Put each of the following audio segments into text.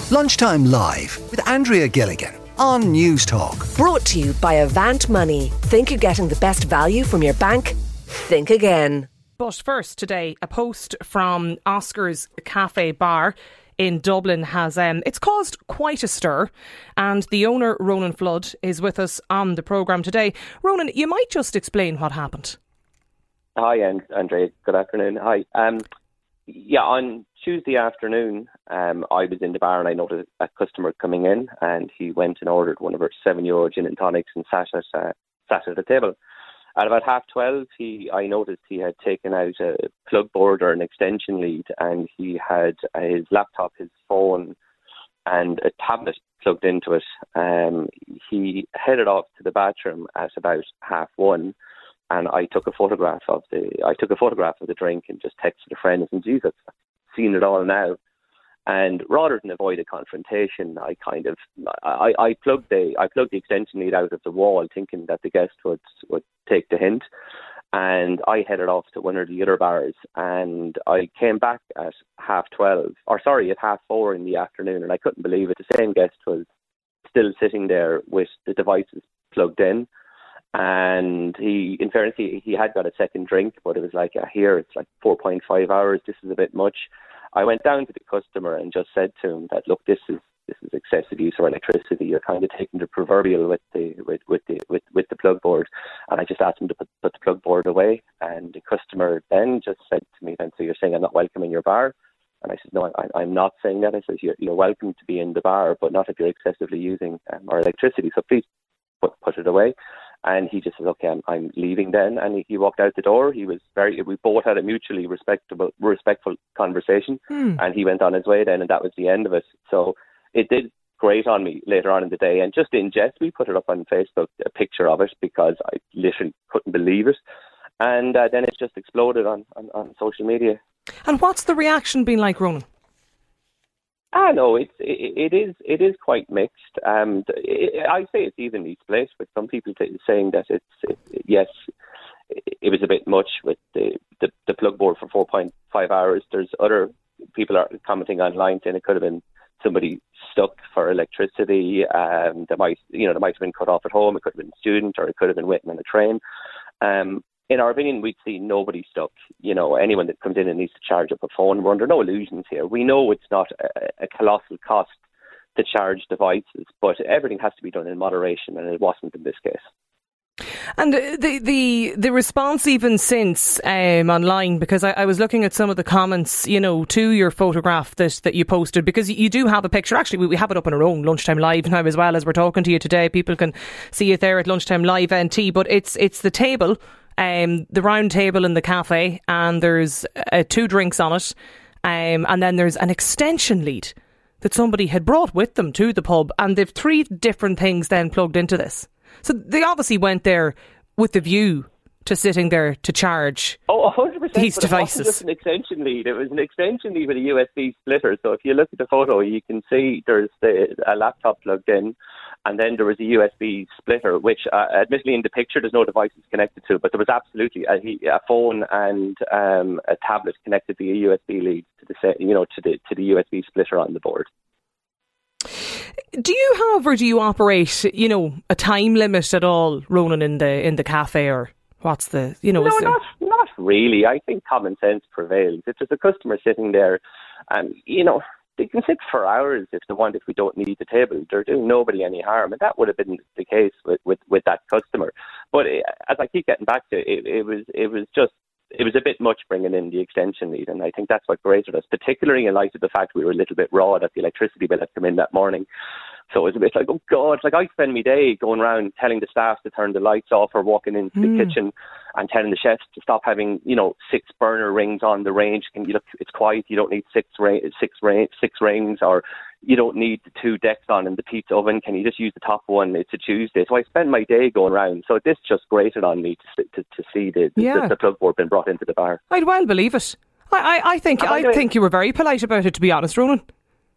Lunchtime Live with Andrea Gilligan on News Talk. Brought to you by Avant Money. Think you're getting the best value from your bank? Think again. But first today, a post from Oscar's Cafe Bar in Dublin has it's caused quite a stir, and the owner, Ronan Flood, is with us on the programme today. Ronan, you might just explain what happened. Hi, Andrea. Good afternoon. Hi. On Tuesday afternoon, I was in the bar and I noticed a customer coming in, and he went and ordered one of our €7 gin and tonics and sat at the table. At about 12:30, I noticed he had taken out a plug board or an extension lead, and he had his laptop, his phone, and a tablet plugged into it. He headed off to the bathroom at about 1:30. And I took a photograph of the drink and just texted a friend and said, Jesus, I've seen it all now. And rather than avoid a confrontation, I plugged the extension lead out of the wall, thinking that the guest would take the hint. And I headed off to one of the other bars, and I came back at 4:30 in the afternoon, and I couldn't believe it. The same guest was still sitting there with the devices plugged in. And in fairness, he had got a second drink, but it was like, here, it's like 4.5 hours. This is a bit much. I went down to the customer and just said to him that, look, this is excessive use of electricity. You're kind of taking the proverbial with the plug board. And I just asked him to put the plug board away. And the customer then just said to me, so you're saying I'm not welcome in your bar? And I said, no, I'm not saying that. I said, you're welcome to be in the bar, but not if you're excessively using our electricity. So please put it away. And he just says, okay, I'm leaving then. And he walked out the door. We both had a mutually respectful conversation. And he went on his way then, and that was the end of it. So it did grate on me later on in the day. And just in jest, we put it up on Facebook, a picture of it, because I literally couldn't believe it. And then it just exploded on social media. And what's the reaction been like, Ronan? No, it is quite mixed. I say it's evenly split, with some people saying that yes, it was a bit much with the plug board for 4.5 hours. There's other people are commenting online saying it could have been somebody stuck for electricity. They might have been cut off at home. It could have been a student, or it could have been waiting on a train. In our opinion, we'd see nobody stuck. Anyone that comes in and needs to charge up a phone, we're under no illusions here. We know it's not a colossal cost to charge devices, but everything has to be done in moderation, and it wasn't in this case. And the response even since online, because I was looking at some of the comments, to your photograph that you posted, because you do have a picture. Actually, we have it up on our own Lunchtime Live now as well, as we're talking to you today. People can see it there at Lunchtime Live NT, but it's the table, the round table in the cafe, and there's 2 drinks on it, and then there's an extension lead that somebody had brought with them to the pub, and they've 3 different things then plugged into this. So they obviously went there with the view to sitting there to charge 100%, these devices. It wasn't just an extension lead. It was an extension lead with a USB splitter. So if you look at the photo, you can see there's a laptop plugged in, and then there was a USB splitter, which admittedly in the picture there's no devices connected to, but there was absolutely a phone and a tablet connected via USB lead to the USB splitter on the board. Do you have, or do you operate, a time limit at all, Ronan, in the cafe, or what's the, No, not really. I think common sense prevails. If there's a customer sitting there, and they can sit for hours if they want. If we don't need the table, they're doing nobody any harm, and that would have been the case with that customer. But as I keep getting back to it, it was a bit much bringing in the extension lead, and I think that's what grated us, particularly in light of the fact we were a little bit raw that the electricity bill had come in that morning. So it was a bit like, oh God, I spend my day going around telling the staff to turn the lights off, or walking into the kitchen and telling the chefs to stop having, 6 burner rings on the range. It's quiet. You don't need 6 rings, or you don't need the 2 decks on in the pizza oven. Can you just use the top one? It's a Tuesday. So I spend my day going around. So this just grated on me to see the plug board being brought into the bar. I'd well believe it. I think you were very polite about it, to be honest, Ronan.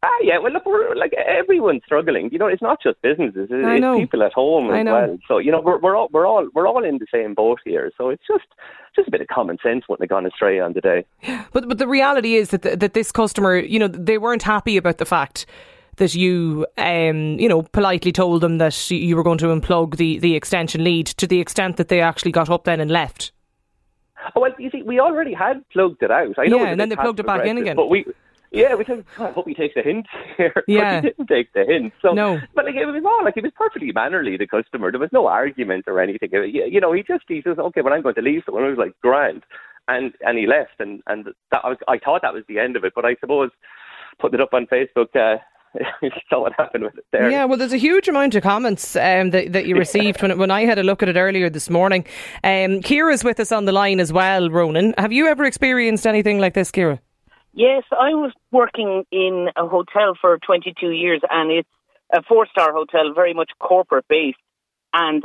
Yeah, well, look, we're like everyone's struggling. You know, it's not just businesses; it's people at home as well. So, you know, we're all in the same boat here. So it's just a bit of common sense wouldn't have gone astray on the day. But the reality is that this customer, you know, they weren't happy about the fact that you, you know, politely told them that you were going to unplug the extension lead, to the extent that they actually got up then and left. Oh, well, you see, we already had plugged it out. I know, yeah, and then they plugged it back in again. But we said, I hope he takes the hint here. Yeah. But he didn't take the hint. So, no. But like, it was perfectly mannerly, the customer. There was no argument or anything. You know, he says, okay, well, I'm going to leave. So when I was like, grand. And he left. And I thought that was the end of it. But I suppose putting it up on Facebook, you saw what happened with it there. Yeah, well, there's a huge amount of comments that you received when I had a look at it earlier this morning. Ciara's with us on the line as well, Ronan. Have you ever experienced anything like this, Ciara? Yes, I was working in a hotel for 22 years, and it's a 4-star hotel, very much corporate based. And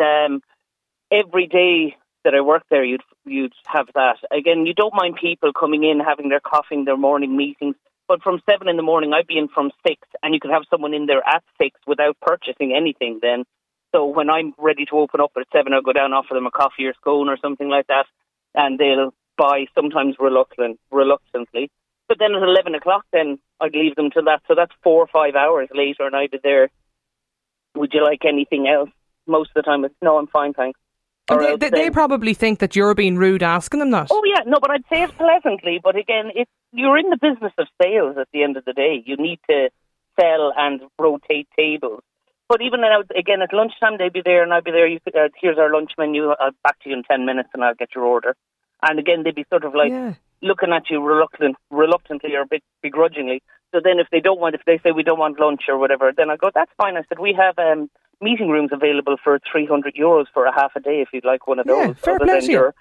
every day that I worked there, you'd have that. Again, you don't mind people coming in, having their coffee, their morning meetings. But from 7 in the morning, I'd be in from 6, and you could have someone in there at 6 without purchasing anything then. So when I'm ready to open up at 7, I'll go down, offer them a coffee or scone or something like that, and they'll buy, sometimes reluctantly. But then at 11 o'clock, then I'd leave them till that. So that's 4 or 5 hours later, and I'd be there. Would you like anything else? Most of the time, it's, no, I'm fine, thanks. And they probably think that you're being rude asking them that. Oh, yeah, no, but I'd say it pleasantly. But again, you're in the business of sales at the end of the day. You need to sell and rotate tables. But even again, at lunchtime, they'd be there and I'd be there. Here's our lunch menu. I'll back to you in 10 minutes and I'll get your order. And again, they'd be sort of like looking at you reluctantly or begrudgingly. So then if they say we don't want lunch or whatever, then I go, that's fine. I said, we have meeting rooms available for €300 for a half a day if you'd like one of those. Fair other play than your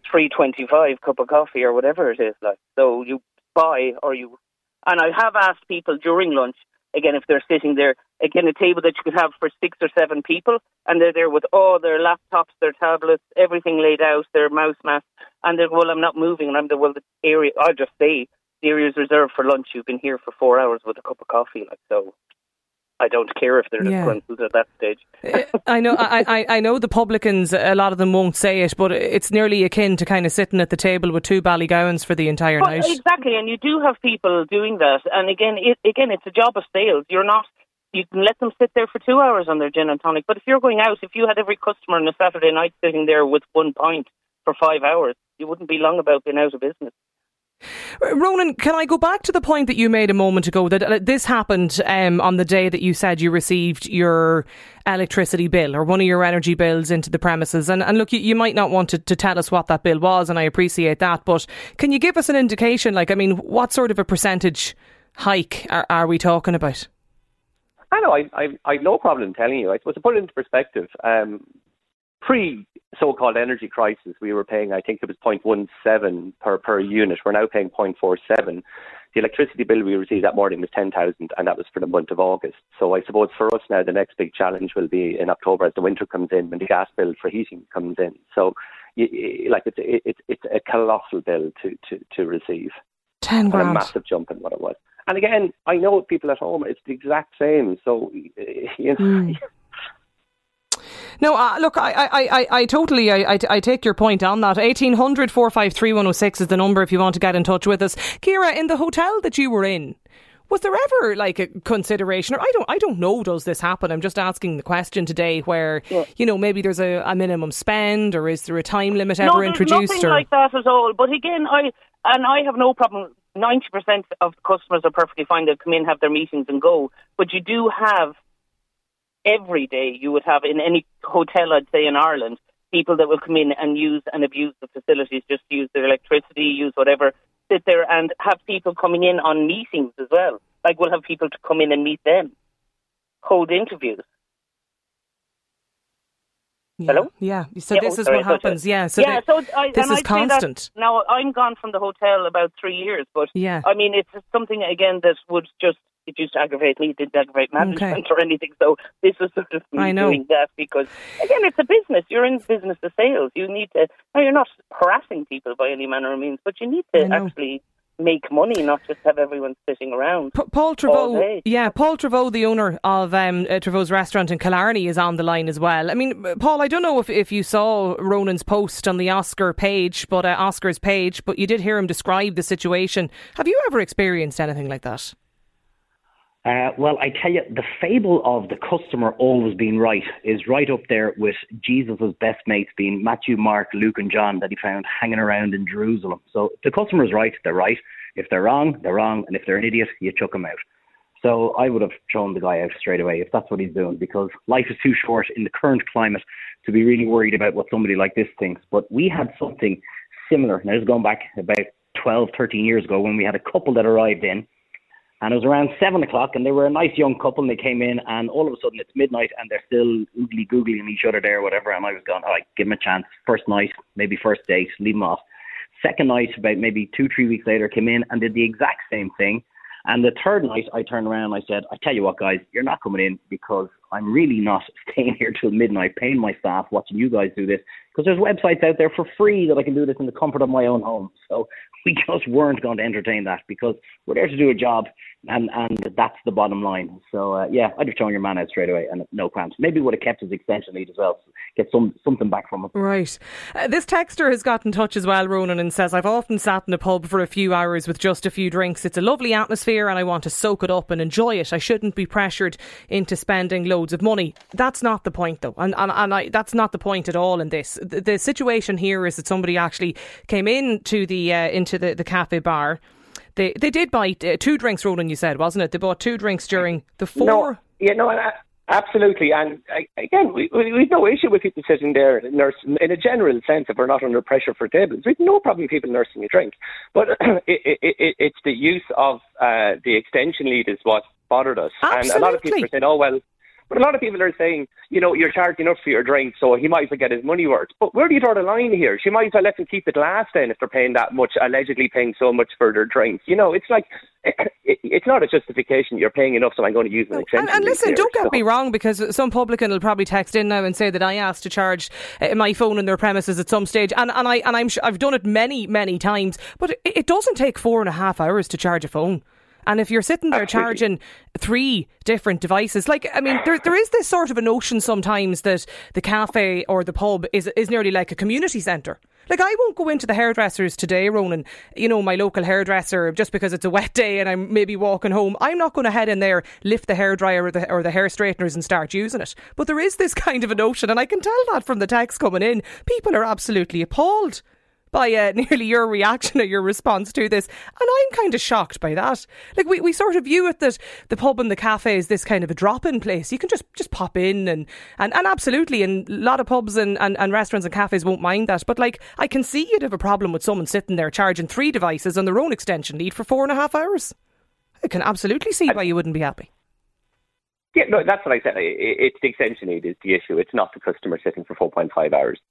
$3.25 cup of coffee or whatever it is. Like, so you buy and I have asked people during lunch, again, if they're sitting there, again, a table that you could have for 6 or 7 people, and they're there with all their laptops, their tablets, everything laid out, their mouse mats, and they're, well, I'm not moving, and I'm the, well, the area, I'll just say, the area is reserved for lunch. You've been here for 4 hours with a cup of coffee, like, so I don't care if they're disgruntled at that stage. I know the publicans, a lot of them won't say it, but it's nearly akin to kind of sitting at the table with 2 ballygowans for the entire night. Exactly, and you do have people doing that. And again, it's a job of sales. You can let them sit there for 2 hours on their gin and tonic, but if you're going out, if you had every customer on a Saturday night sitting there with 1 pint for 5 hours, you wouldn't be long about being out of business. Ronan, can I go back to the point that you made a moment ago, that this happened on the day that you said you received your electricity bill or one of your energy bills into the premises? And look, you might not want to tell us what that bill was, and I appreciate that, but can you give us an indication, like, I mean, what sort of a percentage hike are we talking about? I know, I've no problem telling you. I suppose to put it into perspective, pre-so-called energy crisis, we were paying, I think it was 0.17 per unit. We're now paying 0.47. The electricity bill we received that morning was 10,000, and that was for the month of August. So I suppose for us now, the next big challenge will be in October as the winter comes in, when the gas bill for heating comes in. So, it's a colossal bill to receive. 10 grand. And a massive jump in what it was. And again, I know people at home, it's the exact same. So, you know... No, look, I totally take your point on that. 1800 453 106 is the number if you want to get in touch with us. Ciara, in the hotel that you were in, was there ever like a consideration, or I don't know, does this happen? I'm just asking the question today, where you know, maybe there's a minimum spend, or is there a time limit ever introduced? Nothing like that at all. But again, I have no problem. 90% of the customers are perfectly fine. They'll come in, have their meetings, and go. But you do have. Every day you would have in any hotel, I'd say in Ireland, people that will come in and use and abuse the facilities, just use their electricity, use whatever, sit there and have people coming in on meetings as well. Like, we'll have people to come in and meet them, hold interviews. Yeah. Hello? Yeah, so this is what happens. So this is constant. Now, I'm gone from the hotel about 3 years, but I mean, it's something, again, that would just... It used to aggravate me. It didn't aggravate management or anything. So this was sort of me doing that because, again, it's a business. You're in the business of sales. You need to... Now, you're not harassing people by any manner of means, but you need to actually make money, not just have everyone sitting around. Paul Trevaux, Paul Trevaux, the owner of Trevaux's restaurant in Killarney, is on the line as well. I mean, Paul, I don't know if you saw Ronan's post on the Oscar's page, but you did hear him describe the situation. Have you ever experienced anything like that? Well, I tell you, the fable of the customer always being right is right up there with Jesus' best mates being Matthew, Mark, Luke and John that he found hanging around in Jerusalem. So if the customer's right, they're right. If they're wrong, they're wrong. And if they're an idiot, you chuck them out. So I would have thrown the guy out straight away if that's what he's doing, because life is too short in the current climate to be really worried about what somebody like this thinks. But we had something similar. Now, this is going back about 12, 13 years ago when we had a couple that arrived in. And it was around 7 o'clock, and they were a nice young couple, and they came in, and all of a sudden it's midnight, and they're still oogly-googling each other there, whatever, and I was going, all right, give them a chance. First night, maybe first date, leave them off. Second night, about maybe 2-3 weeks later, came in and did the exact same thing. And the third night, I turned around and I said, I tell you what, guys, you're not coming in because I'm really not staying here till midnight, paying my staff, watching you guys do this, because there's websites out there for free that I can do this in the comfort of my own home. So we just weren't going to entertain that because we're there to do a job, and that's the bottom line. So, I'd have thrown your man out straight away and no qualms. Maybe would have kept his extension lead as well, get something back from him. Right. This texter has got in touch as well, Ronan, and says, I've often sat in a pub for a few hours with just a few drinks. It's a lovely atmosphere and I want to soak it up and enjoy it. I shouldn't be pressured into spending loads of money. That's not the point, though. And that's not the point at all in this. The situation here is that somebody actually came into the cafe bar. They did buy 2 drinks, Ronan, you said, wasn't it? They bought 2 drinks during the 4... Absolutely. And again, we've no issue with people sitting there nursing, in a general sense, if we're not under pressure for tables. We've no problem with people nursing a drink. But it's the use of the extension lead is what bothered us. Absolutely. And a lot of people are saying, oh, well, but a lot of people are saying, you're charging enough for your drink, so he might as well get his money worth. But where do you draw the line here? She might as well let them keep the glass then if they're paying that much, allegedly paying so much for their drinks. It's like, it's not a justification. You're paying enough, so I'm going to use an extension. And listen, don't get me wrong, because some publican will probably text in now and say that I asked to charge my phone in their premises at some stage, and I've done it many, many times, but it doesn't take 4.5 hours to charge a phone. And if you're sitting there charging 3 different devices, there is this sort of a notion sometimes that the cafe or the pub is nearly like a community centre. Like, I won't go into the hairdressers today, Ronan, my local hairdresser, just because it's a wet day and I'm maybe walking home. I'm not going to head in there, lift the hairdryer or the hair straighteners and start using it. But there is this kind of a notion, and I can tell that from the text coming in. People are absolutely appalled by nearly your reaction or your response to this. And I'm kind of shocked by that. Like, we sort of view it that the pub and the cafe is this kind of a drop-in place. You can just pop in and absolutely, and a lot of pubs and restaurants and cafes won't mind that. But, I can see you'd have a problem with someone sitting there charging 3 devices on their own extension lead for 4.5 hours. I can absolutely see why you wouldn't be happy. Yeah, no, that's what I said. It's the extension lead is the issue. It's not the customer sitting for 4.5 hours.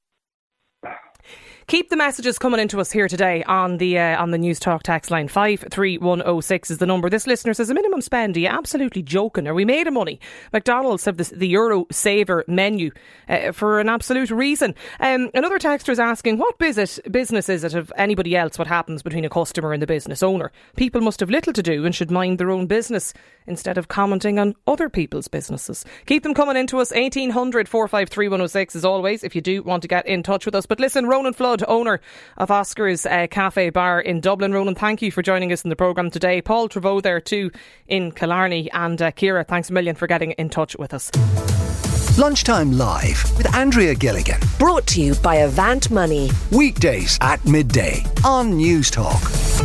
Keep the messages coming into us here today on the News Talk text line. 53106 is the number. This listener says, a minimum spend, are you absolutely joking? Are we made of money? McDonald's have the Euro Saver menu for an absolute reason. Another texter is asking, what business is it of anybody else what happens between a customer and the business owner? People must have little to do and should mind their own business instead of commenting on other people's businesses. Keep them coming into us. 1800 453 106 as always if you do want to get in touch with us. But listen, Ronan Flood, owner of Oscar's Cafe Bar in Dublin. Ronan, thank you for joining us in the programme today. Paul Trevaux there too in Killarney, and Ciara, thanks a million for getting in touch with us. Lunchtime Live with Andrea Gilligan. Brought to you by Avant Money. Weekdays at midday on News Talk.